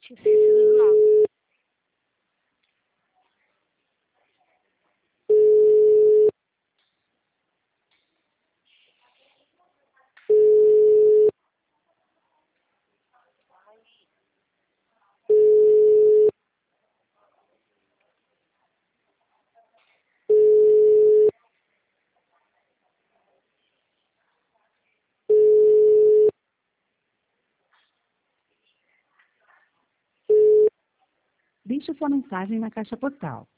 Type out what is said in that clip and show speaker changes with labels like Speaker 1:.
Speaker 1: Tinha esquecido do nome.
Speaker 2: Deixe sua mensagem na caixa postal.